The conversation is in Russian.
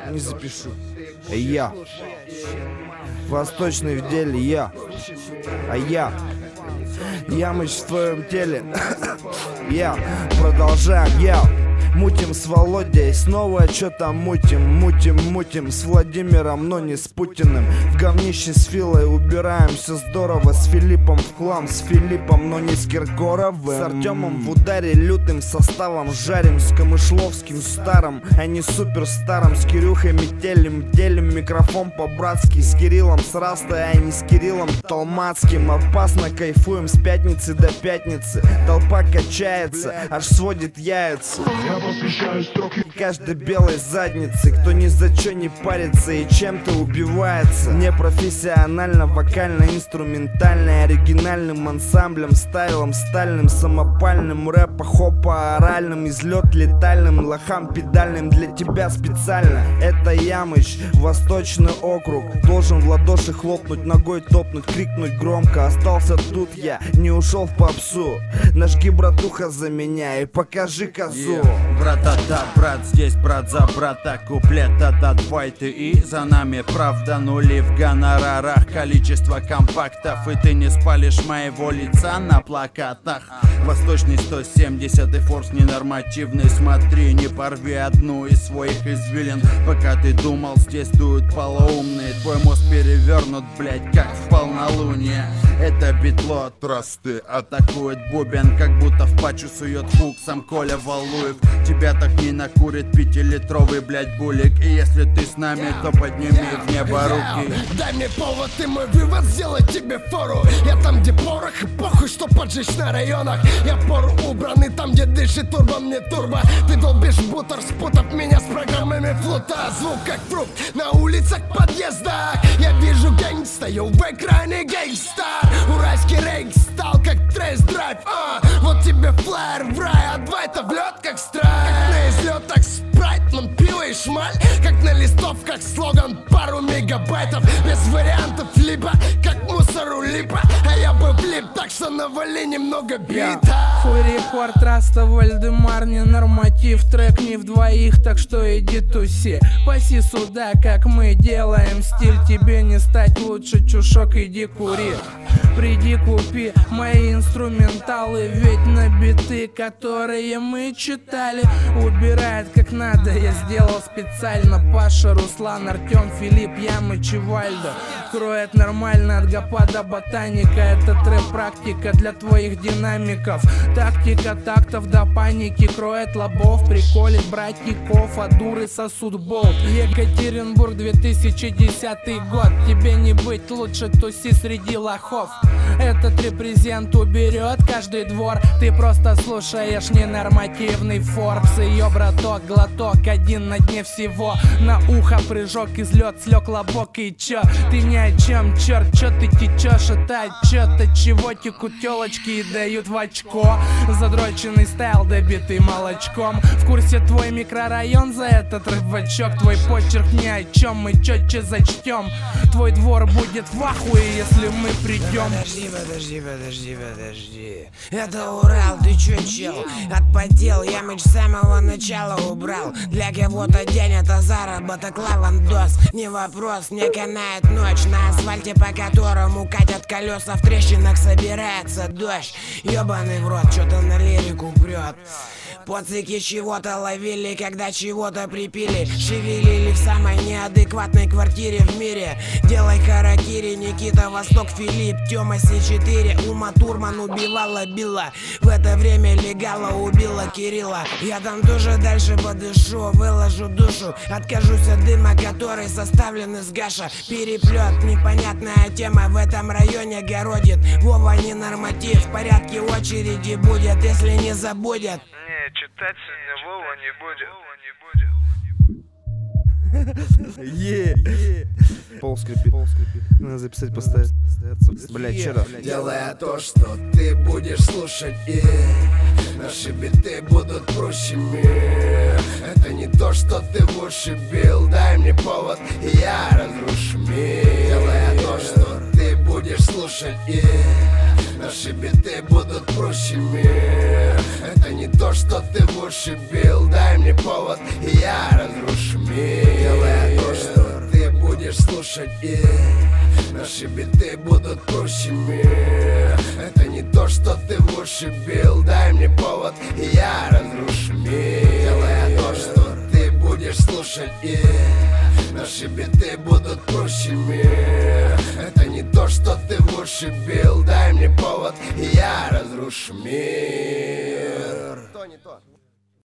не запишу. Я восточный в деле, я. А я Ямыч в твоем теле. Я продолжаем, я. Мутим с Володей, снова что-то мутим с Владимиром, но не с Путиным. В говнище с Филой убираем, все здорово. С Филиппом в хлам, с Филиппом, но не с Киркоровым. С Артемом в ударе лютым составом жарим. С Камышловским старым, а не суперстаром. С Кирюхой метелем, делим микрофон по-братски. С Кириллом с Растой, а не с Кириллом Толмацким. Опасно кайфуем с пятницы до пятницы. Толпа качается, аж сводит яйца. Каждой белой задницы, кто ни за чё не парится и чем-то убивается. Непрофессионально, вокально-инструментально, оригинальным ансамблем, стайлом стальным, самопальным, рэпа, хопа, оральным, излет летальным, лохам педальным для тебя специально. Это Ямыч, Восточный округ. Должен в ладоши хлопнуть, ногой топнуть, крикнуть громко. Остался тут я, не ушел в попсу. Нажги, братуха, за меня и покажи козу. Брата-та, брат, здесь брат за брата. Куплет-та, твой ты и за нами. Правда, нули в гонорарах, количество компактов. И ты не спалишь моего лица на плакатах. Восточный 170 и форс ненормативный. Смотри, не порви одну из своих извилин. Пока ты думал, здесь дуют полоумные. Твой мозг перевернут, блять, как в полнолуние. Это битло, тросты атакует бубен, как будто в пачу сует хук сам Коля Валуев. Тебя так не накурит 5-литровый, блять, булик. И если ты с нами, то подними в небо руки. Дай мне повод и мой вывод сделать тебе фору. Я там, где порох и похуй, что поджечь на районах. Я пору убранный там, где дышит турбо, мне турбо. Ты долбишь бутер, спутав меня с программами флута. Звук как фрукт на улицах, подъездах. Я вижу гэнгста, я в экране гэнгстар. Уральский рейк стал как трейс-драйв. Вот тебе флайер в рай, а два это в лед как страйк. Как на излет, так спрайт, нам пиво и шмаль. Как на листовках слоган, пару мегабайтов. Без вариантов либо, как мусору липа. А я бы влип, так что навали немного бита. Хуй рекорд, Раста, Вальдемар, не норматив. Трек не в двоих, так что иди туси. Паси сюда, как мы делаем стиль. Тебе не стать лучше, чушок, иди кури. Приди, купи мои инструменталы. Ведь на биты, которые мы читали, убирает как надо, я сделал специально. Паша, Руслан, Артем, Филипп, Ямыч и Вальдо. Кроет нормально от гопа до ботаника. Это трэп-практика для твоих динамиков. Тактика тактов до паники. Кроет лобов, приколит братников. А дуры сосут болт. Екатеринбург, 2010 год. Тебе не быть, лучше туси среди лохов. Этот репрезент уберет каждый двор. Ты просто слушаешь ненормативный Форбс. Ее браток, глоток, один на дне всего. На ухо прыжок, излет, слег лобок. И чё? Ты ни о чем, черт, чё ты течешь? Это отчет, чего текут телочки и дают в очко. Задроченный стайл, добитый молочком. В курсе твой микрорайон за этот рыбачок. Твой почерк ни о чем, мы четче зачтем. Твой двор будет в ахуе, если мы придем. Подожди. Это Урал, ты чё, чел? Отпотел, Ямыч с самого начала убрал. Для кого-то день это заработок, лавандос. Не вопрос, не канает ночь на асфальте, по которому катят колеса. В трещинах собирается дождь. Ёбаный в рот, чё-то на лирику прёт. Поцыки чего-то ловили, когда чего-то припили. Шевелили в самой неадекватной квартире в мире. Делай харакири, Никита, Восток, Филипп, Тёма, С4. Ума Турман убивала Билла. В это время Легала убила Кирилла. Я там тоже дальше подышу, выложу душу. Откажусь от дыма, который составлен из гаша. Переплет, непонятная тема в этом районе городит. Вова не норматив, в порядке очереди будет, если не забудет. Читать сегодня Вова не будет. Пол скрипит. Надо записать, поставить. Блять, чё? Делая то, что ты будешь слушать, и наши биты будут проще мир. Это не то, что ты в уши бил. Дай мне повод, и я разрушу мир. Делая то, что ты будешь слушать, и наши биты будут проще мир. Это не то, что ты в уши бил. Дай мне повод, и я разрушу мир. Делая слушать, и наши биты будут прущими. Это не то, что ты в уши бил. Дай мне повод, и я разрушу мир. Делая то, что ты будешь слушать, и наши биты будут прущими. Это не то, что ты в уши бил. Дай мне повод, и я разрушу мир. То не то.